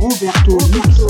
Roberto Mix.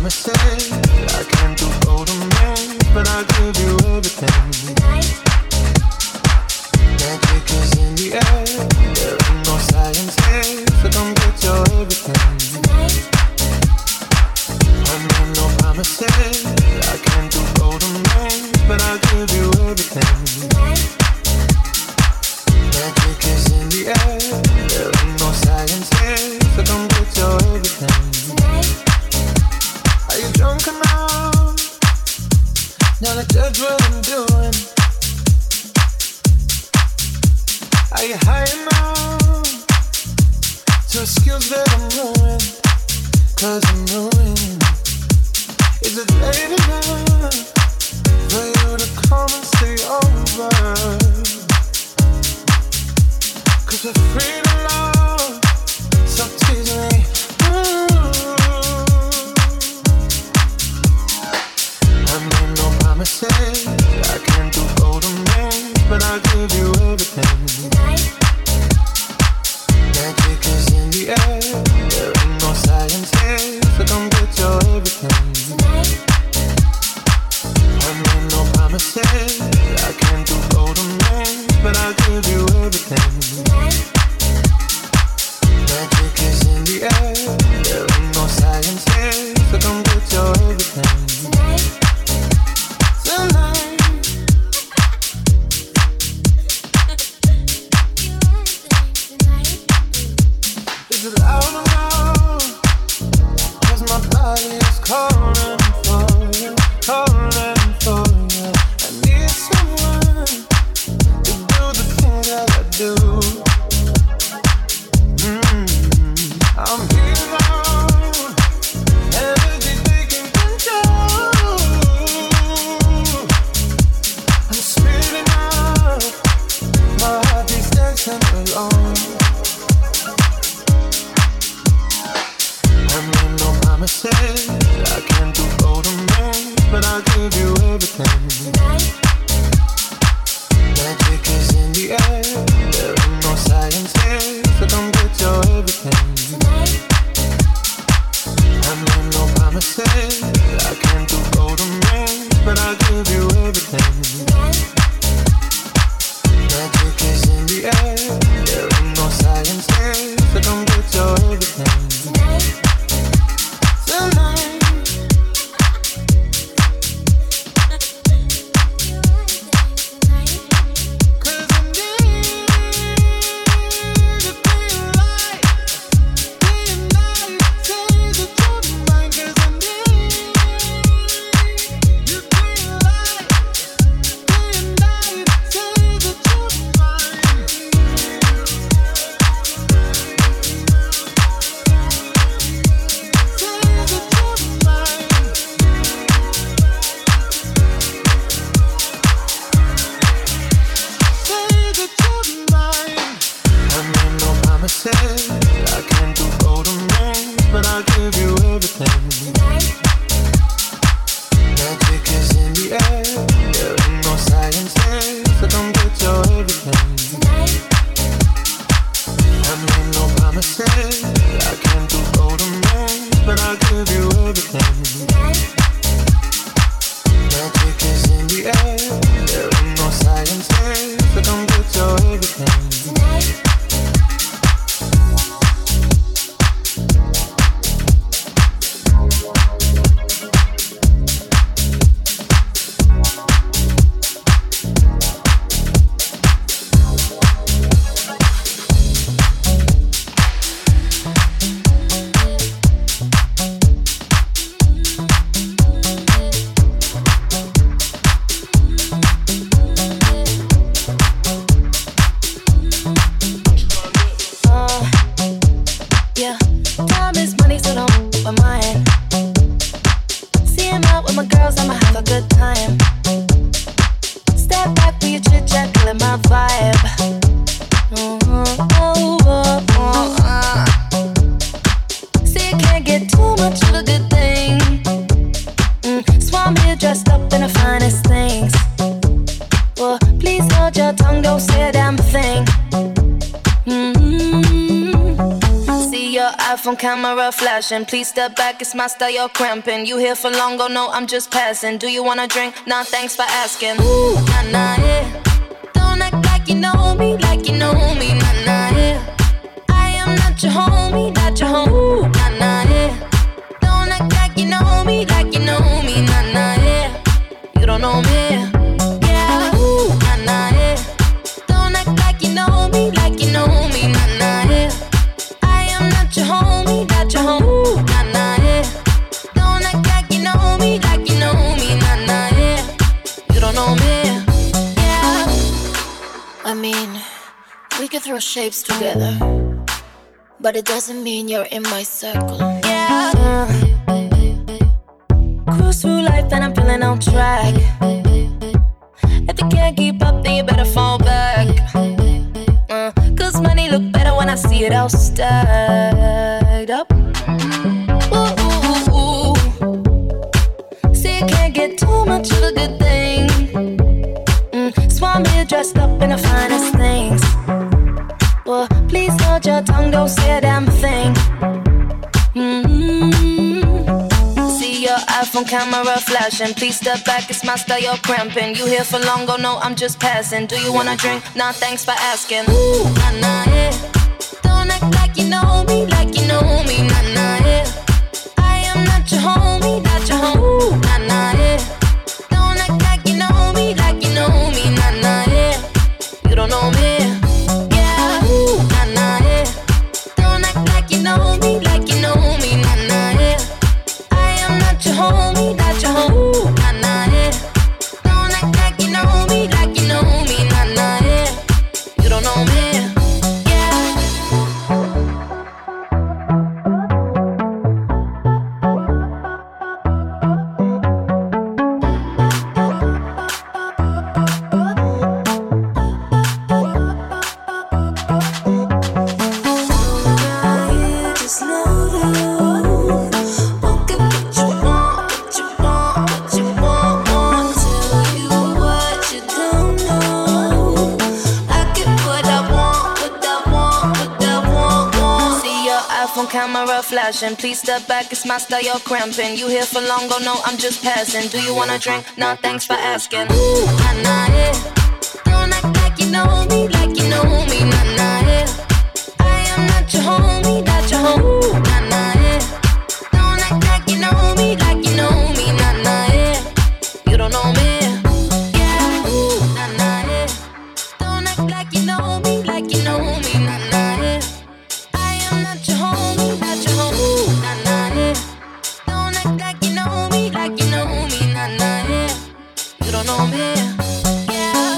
promises. I can't do golden rings, but I'll give you everything. Magic is in the air. There ain't no science here, so come get your everything. I made no promises. I can't do golden rings, but I'll give you everything. Magic is in the air. There ain't no science here, so come get your everything. Are you drunk enough now to judge what I'm doing? Are you high enough to excuse that I'm ruined? 'Cause I'm ruined. Is it late enough for you to come and stay over? 'Cause we're free to love, so tease me. I made no promises. I can't do golden rings, but I'll give you everything. Magic is in the air. There ain't no science here, so come get your everything. I made no promises. I can't do golden rings, but I'll give you everything. Magic is in the air. There ain't no science here, so come get your everything. Tonight. Is it loud enough? 'Cause my body is calling for you, calling for you. I need someone to do the things that I do. I'm here now, energy taking control. I'm speeding up, my heart beats dancing alone. I made no promises. I can't do golden rings, but I'll give you everything. Magic is in the air. There ain't no science here, so come get your everything. I made no promises. I can't do golden rings, but I'll give you everything. Magic is in the air. There ain't no science here, so come get your everything. Tonight. I can't do golden rings, but I'll give you everything. Magic is in the air. There ain't no science here, so come get your everything. I made no promises. I can't do golden rings, but I'll give you everything. Magic is in the air. There ain't no science here, so come get your everything. iPhone camera flashing. Please step back, it's my style, you're cramping. You here for long, oh no, I'm just passing. Do you wanna drink? Nah, thanks for asking. Ooh, nah, nah, yeah. Don't act like you know me, nah, nah, yeah. I am not your homie, not your home. Ooh, nah, nah, yeah. Don't act like you know me, nah, nah, yeah. You don't know me, yeah. Ooh, nah, nah, yeah. Don't act like you know me, nah, nah, yeah. I am not your homie, not your home. Ooh, nah, nah, yeah. Don't act like you know me, nah, nah, yeah. You don't know me, yeah. I mean, we could throw shapes together, but it doesn't mean you're in my circle. Yeah. Cruise through life and I'm feeling on track. If you can't keep up, then you better fall back. Cause money look better when I see it all stacked up. Ooh, ooh, ooh. See, you can't get too much of a good thing. So I'm here dressed up in the finest things. Well, please hold your tongue, don't say a damn thing. See your iPhone camera flashing. Please step back, it's my style, you're cramping. You here for long, oh no, I'm just passing. Do you wanna drink? Nah, thanks for asking. Ooh, nah, nah, yeah. Don't act like you know me, nah, nah, yeah. I am not your homie, not your home. Ooh, nah, nah, yeah. Don't act like you know me, nah, nah, yeah. You don't know me, yeah. Ooh, nah, nah, yeah. Don't act like you know me, nah, nah, yeah. I am not your homie, not your home. Ooh, nah, nah, yeah. Don't act like you know me, nah, nah, yeah. You don't know me, yeah. Camera flashing, please step back, it's my style, you're cramping. You here for long, oh no, I'm just passing. Do you wanna drink? Nah, thanks for asking. Ooh, nah, nah, yeah. Don't act like you know me, nah, nah, yeah. I am not your homie, not your home. Ooh, nah, nah, yeah. Don't act like you know me, nah, nah, yeah. You don't know me, yeah. Ooh, nah, nah, yeah. Don't act like you know me, nah, nah, yeah. I am not your homie, not your home. Ooh, nah, nah, yeah. Don't act like you know me, nah, nah, yeah. You don't know me, yeah.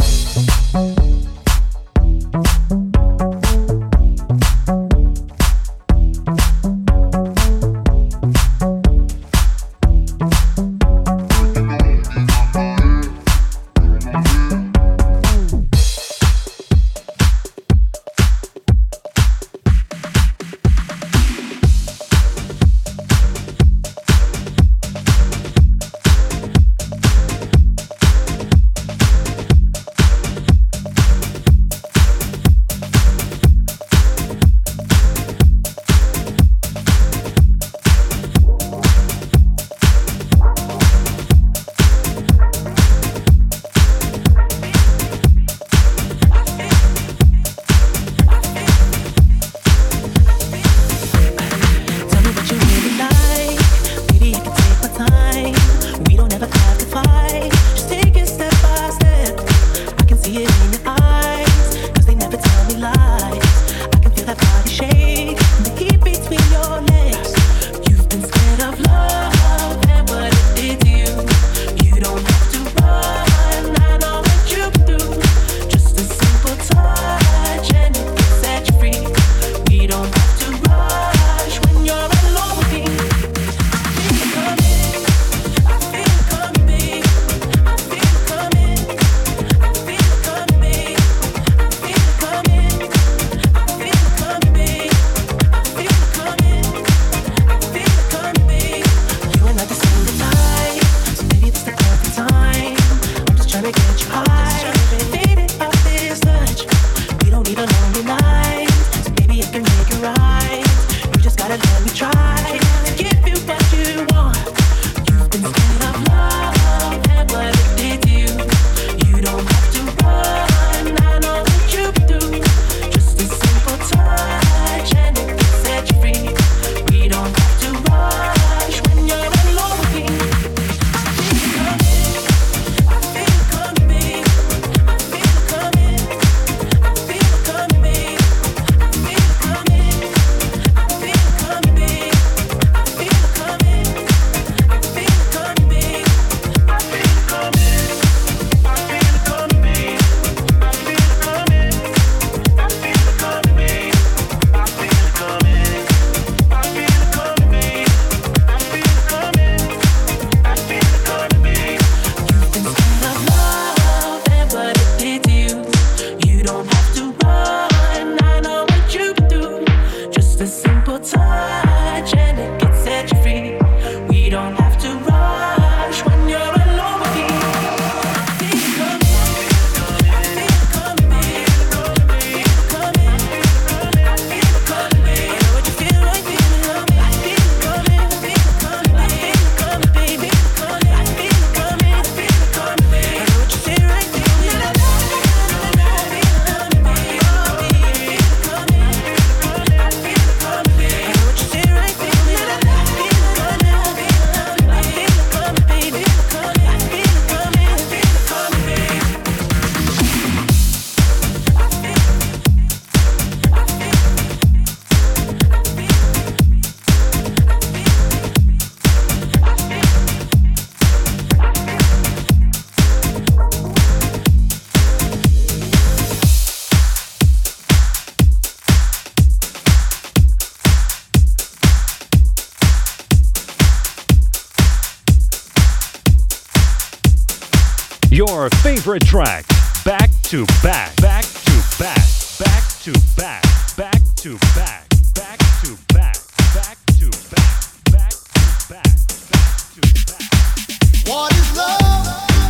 your favorite track, back to back, back to back, back to back, back to back, back to back, back to back, back to back, back to back. What is love?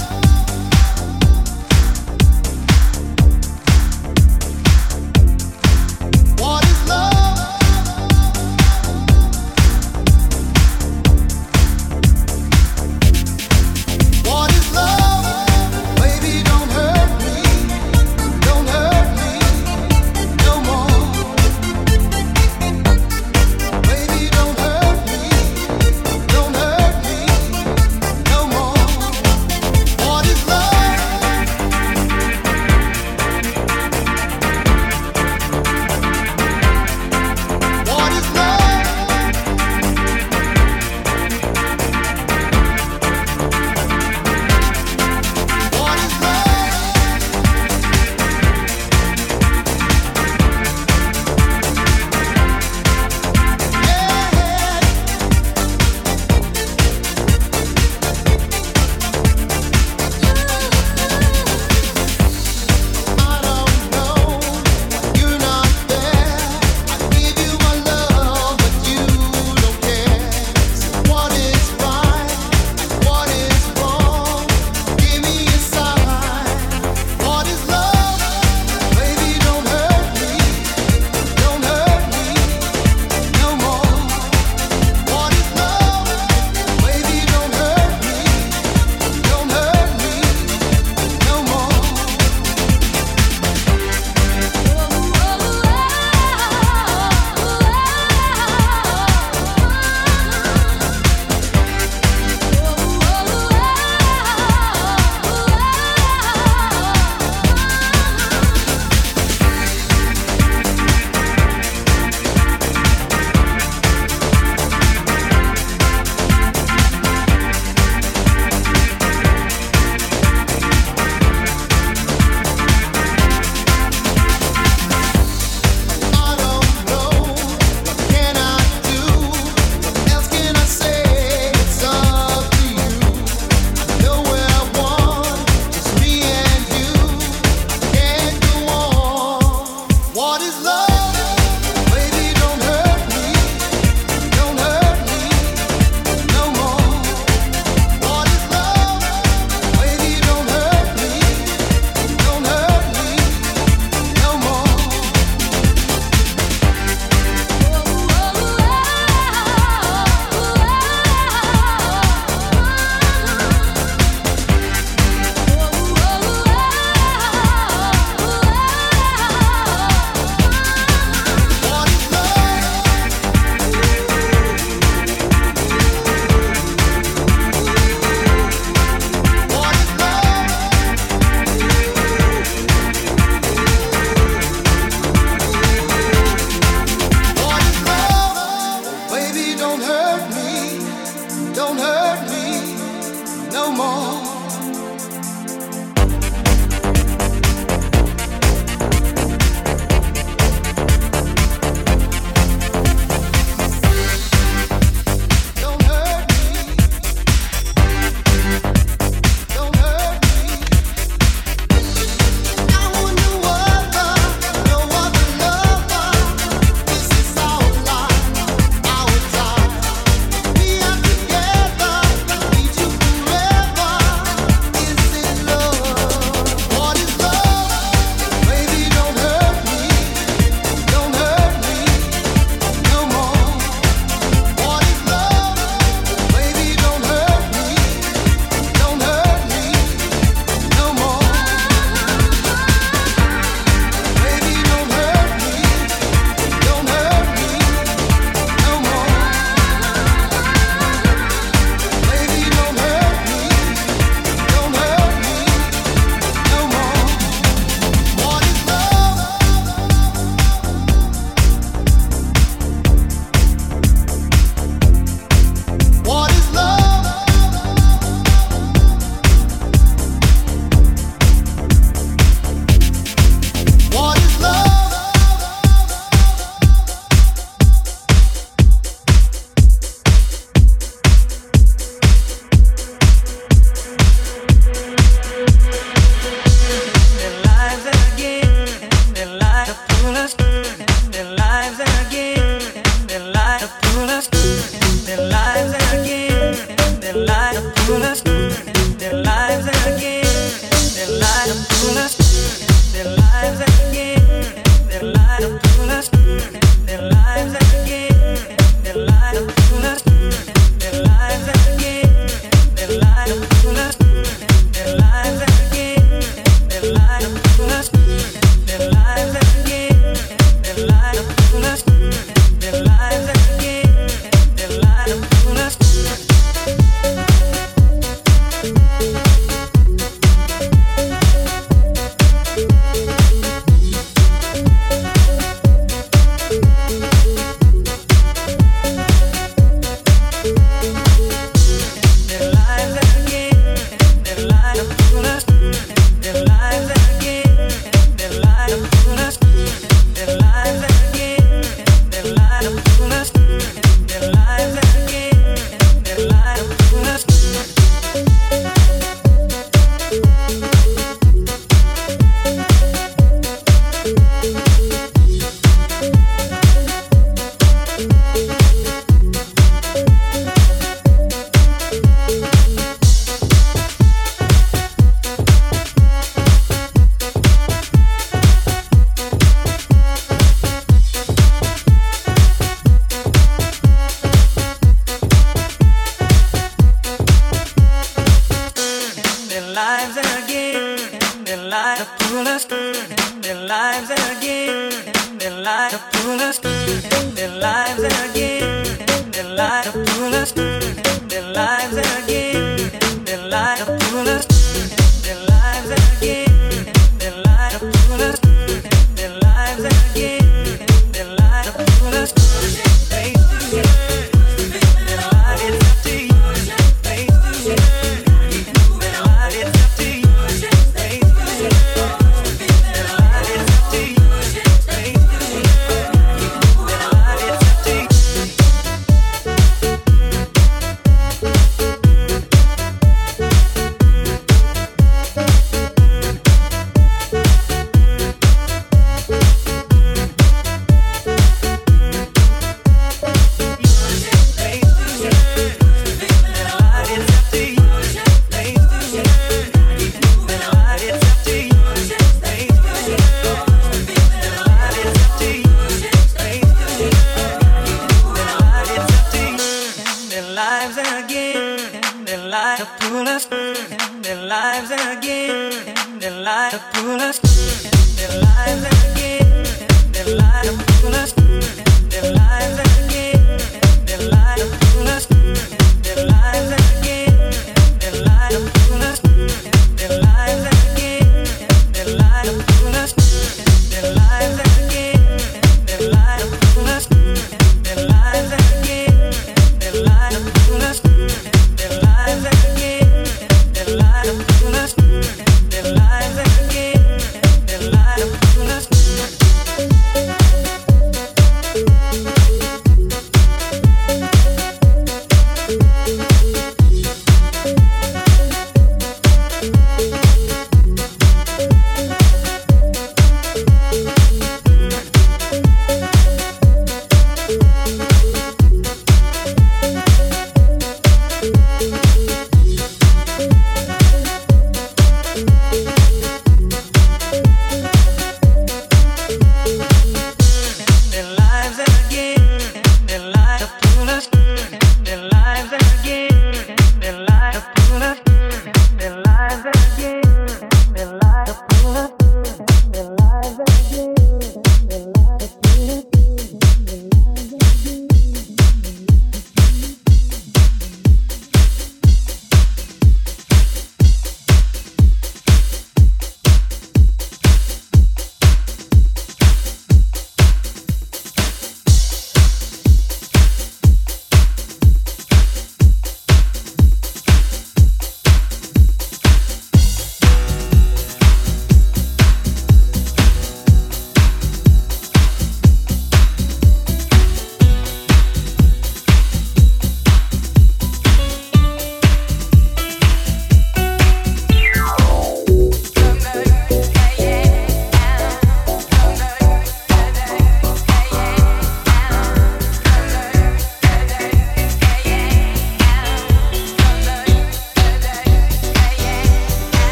What is love? What is love? Baby, don't hurt me no more.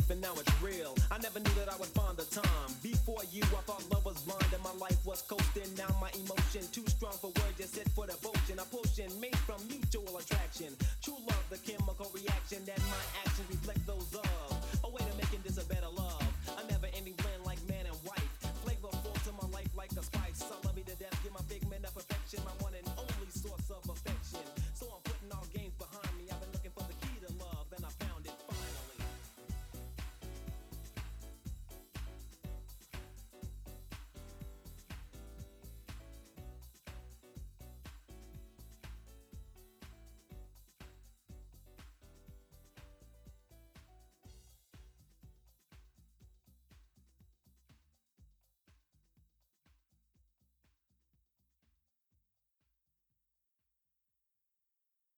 belief and now it's real. I never knew that I would find the time. Before you, I thought love was blind and my life was coasting. Now my emotion too strong for words, just sit for devotion. A potion made from mutual attraction. True love, the chemical reaction that my actions reflect those of. A way to making this a better life.